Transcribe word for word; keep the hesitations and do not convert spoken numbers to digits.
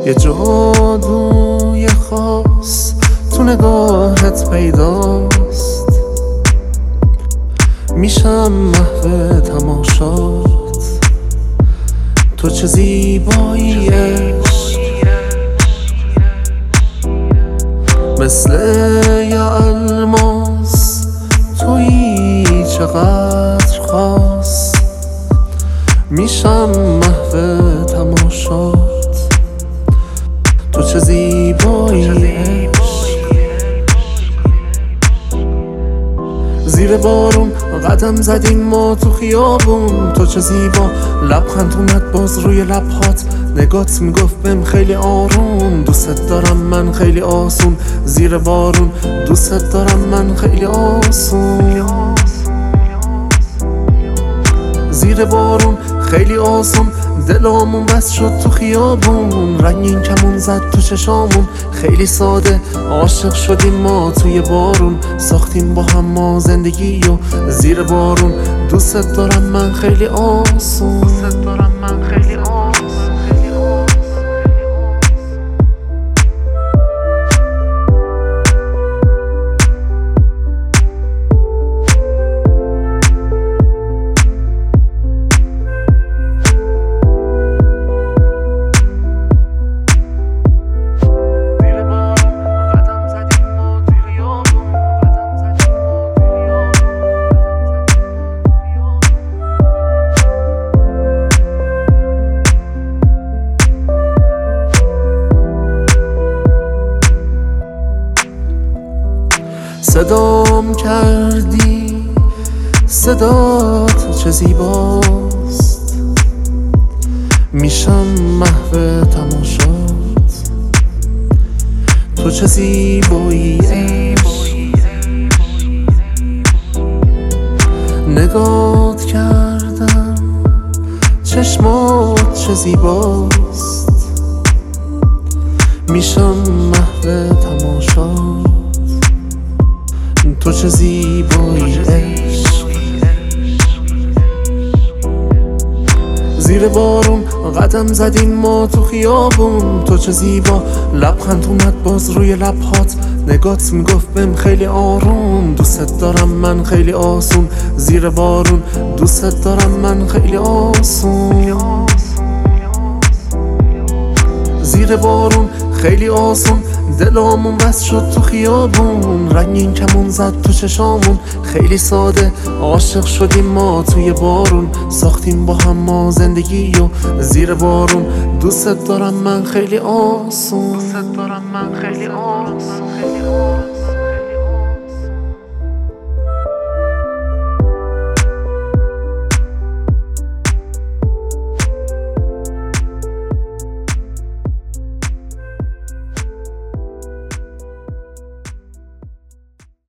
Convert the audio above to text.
یه جادوی خاص تو نگاهت پیداست، میشم محو تماشات. تو چه زیبایی عشق، مثل یه الماس تویی چقدر خاص. میشم محو تماشات، تو چه زیبایی عشق. زیر بارون قدم زدیم ما تو خیابون، تو چه زیبا. لبخند اومد باز روی لبهات، نگات میگفت بهم خیلی آروم. دوست دارم من خیلی آسون، زیر بارون دوست دارم من خیلی آسون. زیر بارون خیلی آسون، دلامون بس شد تو خیابون. رنگین کمون زد تو چشامون، خیلی ساده عاشق شدیم ما توی بارون. ساختیم با هم ما زندگی و زیر بارون دوست دارم من خیلی آسون. دوست دارم من خیلی آسون. صدام کردی، صدات چه زیباست. میشم محو تماشات، تو چه زیبایی عشق. نگات کردم چشمات چه زیباست. میشم محو تماشات، تو چه زیبایی عشق. زیر بارون قدم زدیم ما تو خیابون، تو چه زیبا. لبخند اومد باز روی لبهات، نگات میگفت بهم خیلی آروم. دوست دارم من خیلی آسون، زیر بارون دوست دارم من خیلی آسون. زیر بارون خیلی آسون، دلامون بس شد تو خیابون. رنگین کمون زد تو چشامون، خیلی ساده عاشق شدیم ما توی بارون. ساختیم با هم ما زندگی و زیر بارون دوست دارم من خیلی آسون. دوست دارم من خیلی آسون.